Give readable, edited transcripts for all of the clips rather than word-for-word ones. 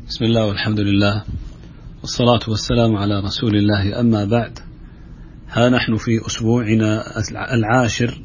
بسم الله والحمد لله والصلاة والسلام على رسول الله. أما بعد، ها نحن في أسبوعنا العاشر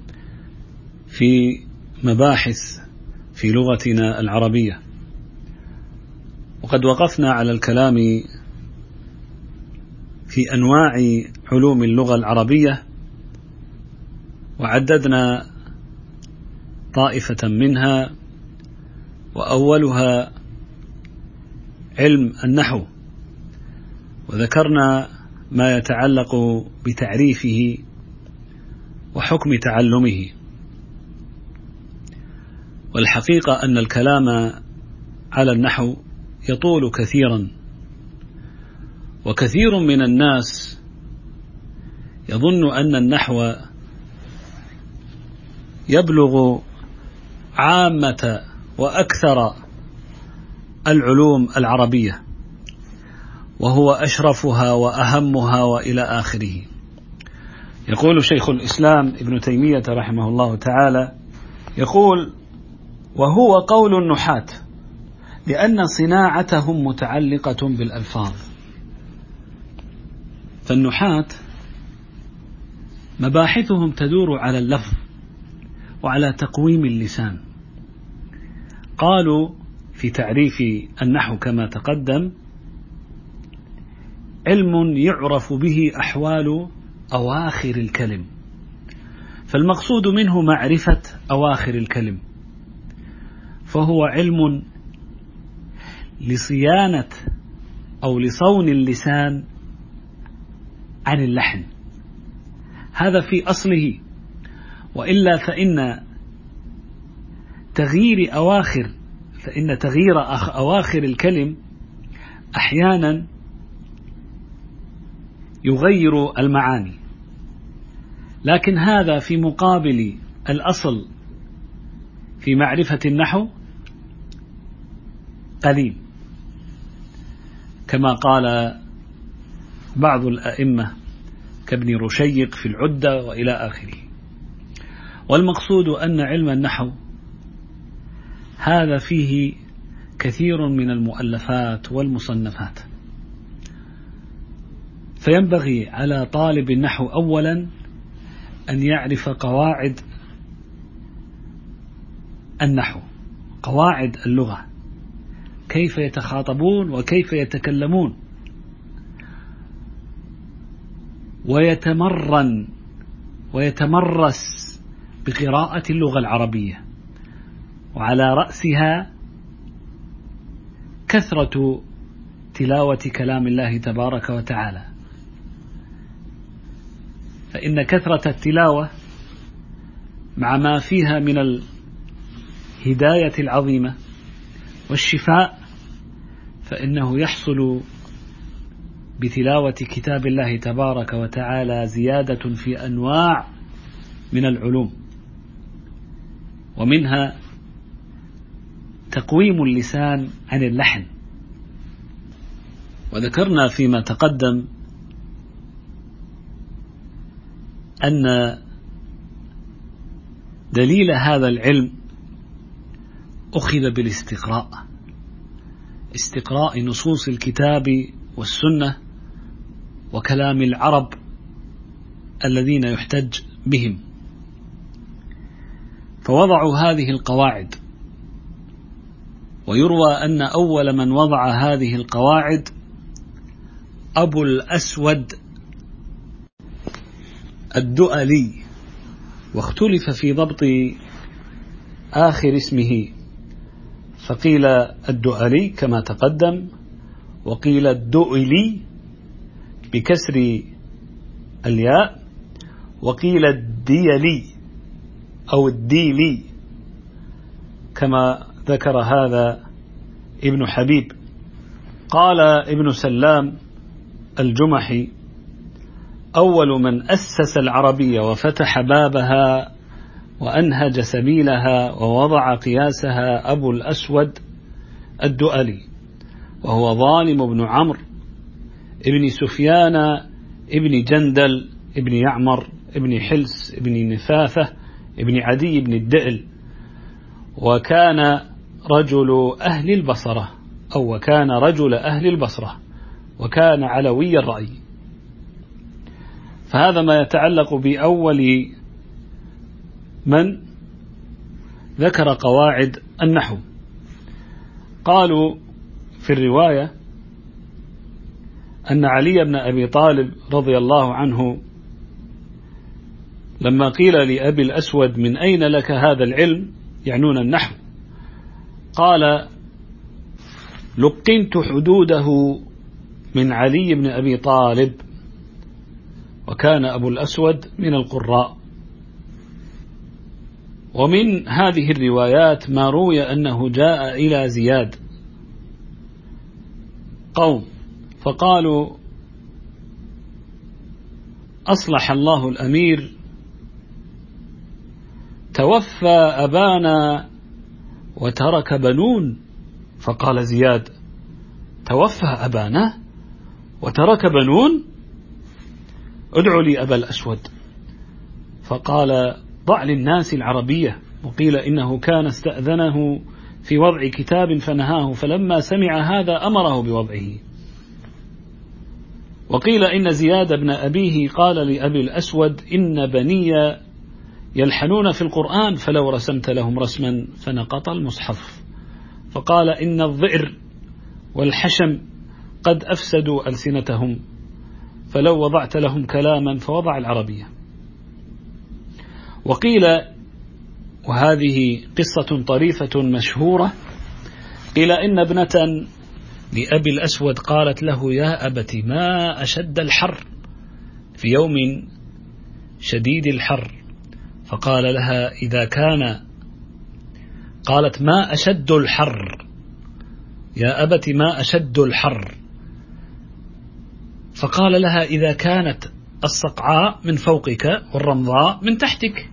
في مباحث في لغتنا العربية، وقد وقفنا على الكلام في أنواع علوم اللغة العربية، وعددنا طائفة منها، وأولها علم النحو، وذكرنا ما يتعلق بتعريفه وحكم تعلمه. والحقيقة أن الكلام على النحو يطول كثيرا، وكثير من الناس يظن أن النحو يبلغ عامة وأكثر العلوم العربية، وهو أشرفها وأهمها وإلى آخره. يقول شيخ الإسلام ابن تيمية رحمه الله تعالى، يقول: وهو قول النحاة، لأن صناعتهم متعلقة بالألفاظ. فالنحاة مباحثهم تدور على اللفظ وعلى تقويم اللسان. قالوا في تعريف النحو كما تقدم: علم يعرف به أحوال أواخر الكلم. فالمقصود منه معرفة أواخر الكلم، فهو علم لصيانة أو لصون اللسان عن اللحن. هذا في أصله، وإلا فإن تغيير أواخر الكلم أحيانا يغير المعاني، لكن هذا في مقابل الأصل في معرفة النحو قليل، كما قال بعض الأئمة كابن رشيق في العدة وإلى آخره. والمقصود أن علم النحو هذا فيه كثير من المؤلفات والمصنفات، فينبغي على طالب النحو أولا أن يعرف قواعد النحو، قواعد اللغة، كيف يتخاطبون وكيف يتكلمون، ويتمرن ويتمرس بقراءة اللغة العربية، وعلى رأسها كثرة تلاوة كلام الله تبارك وتعالى. فإن كثرة التلاوة مع ما فيها من الهداية العظيمة والشفاء، فإنه يحصل بتلاوة كتاب الله تبارك وتعالى زيادة في أنواع من العلوم، ومنها تقويم اللسان عن اللحن. وذكرنا فيما تقدم أن دليل هذا العلم أخذ بالاستقراء، استقراء نصوص الكتاب والسنة وكلام العرب الذين يحتج بهم، فوضعوا هذه القواعد. ويروى أن أول من وضع هذه القواعد أبو الأسود الدؤلي، واختلف في ضبط آخر اسمه، فقيل الدؤلي كما تقدم، وقيل الدؤلي بكسر الياء، وقيل الديلي أو الديلي كما ذكر هذا ابن حبيب. قال ابن سلام الجمحي: أول من أسس العربية وفتح بابها وأنهج سبيلها ووضع قياسها أبو الأسود الدؤلي، وهو ظالم بن عمرو ابن سفيان ابن جندل ابن يعمر ابن حلس ابن نفاثة ابن عدي بن الدئل، وكان رجل أهل البصرة أو وكان رجل أهل البصرة وكان علوي الرأي. فهذا ما يتعلق بأول من ذكر قواعد النحو. قالوا في الرواية أن علي بن أبي طالب رضي الله عنه لما قيل لأبي الأسود من أين لك هذا العلم، يعنون النحو، قال لقنت حدوده من علي بن أبي طالب، وكان أبو الأسود من القراء. ومن هذه الروايات ما روي أنه جاء إلى زياد قوم فقالوا أصلح الله الأمير، توفى أبانا وترك بنون. فقال زياد توفى أبانا وترك بنون، ادعوا لي أبا الأسود. فقال ضع للناس العربية. وقيل إنه كان استأذنه في وضع كتاب فنهاه، فلما سمع هذا أمره بوضعه. وقيل إن زياد بن أبيه قال لأبي الأسود إن بني يلحنون في القرآن فلو رسمت لهم رسما فنقط المصحف. فقال إن الضئر والحشم قد أفسدوا ألسنتهم، فلو وضعت لهم كلاما فوضع العربية. وقيل، وهذه قصة طريفة مشهورة، قيل إن ابنة لأبي الأسود قالت له يا أبت ما أشد الحر في يوم شديد الحر، فقال لها إذا كان، قالت ما أشد الحر يا أبت ما أشد الحر، فقال لها إذا كانت الصقعاء من فوقك والرمضاء من تحتك.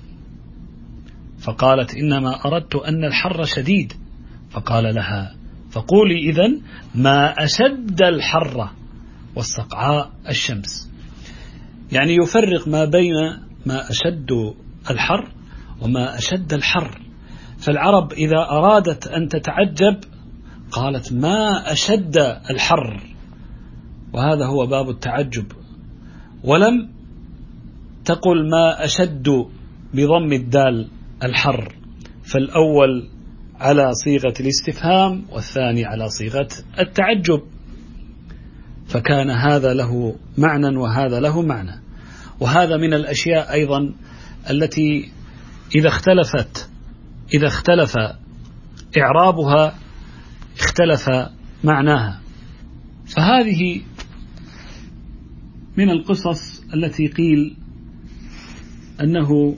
فقالت إنما أردت أن الحر شديد. فقال لها فقولي إذن ما أشد الحر والصقعاء الشمس، يعني يفرق ما بين ما أشد الحر وما أشد الحر. فالعرب إذا أرادت أن تتعجب قالت ما أشد الحر، وهذا هو باب التعجب، ولم تقل ما أشد بضم الدال الحر، فالأول على صيغة الاستفهام والثاني على صيغة التعجب، فكان هذا له معنى وهذا له معنى. وهذا من الأشياء أيضا التي إذا اختلف إعرابها اختلف معناها. فهذه من القصص التي قيل أنه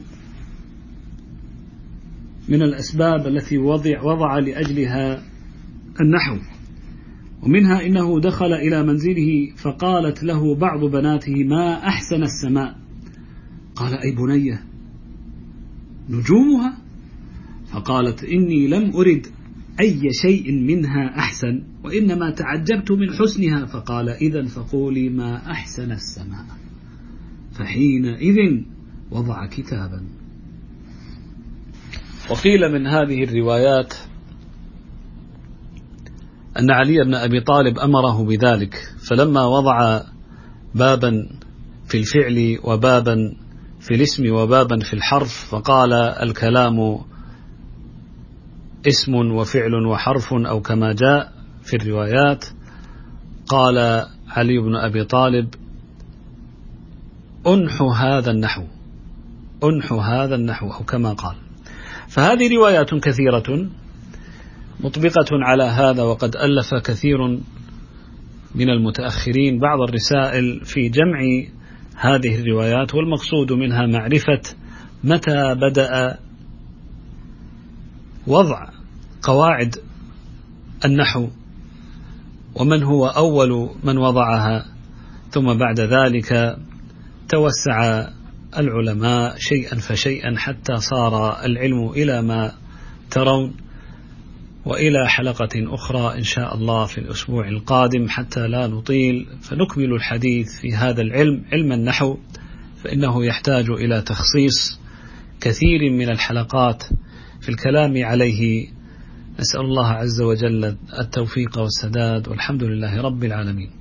من الأسباب التي وضع لأجلها النحو. ومنها إنه دخل إلى منزله فقالت له بعض بناته ما أحسن السماء، قال أي بنية نجومها؟ فقالت إني لم أرد أي شيء منها أحسن، وإنما تعجبت من حسنها. فقال إذن فقولي ما أحسن السماء، فحينئذ وضع كتابا. وقيل من هذه الروايات أن علي بن أبي طالب أمره بذلك، فلما وضع بابا في الفعل وبابا في الاسم وبابا في الحرف فقال الكلام اسم وفعل وحرف أو كما جاء في الروايات، قال علي بن أبي طالب أنحو هذا النحو أو كما قال. فهذه روايات كثيرة مطبقة على هذا، وقد ألف كثير من المتأخرين بعض الرسائل في جمع هذه الروايات، والمقصود منها معرفة متى بدأ وضع قواعد النحو ومن هو أول من وضعها، ثم بعد ذلك توسع العلماء شيئا فشيئا حتى صار العلم إلى ما ترون. وإلى حلقة أخرى إن شاء الله في الأسبوع القادم حتى لا نطيل، فنكمل الحديث في هذا العلم، علم النحو، فإنه يحتاج إلى تخصيص كثير من الحلقات في الكلام عليه نسأل الله عز وجل التوفيق والسداد، والحمد لله رب العالمين.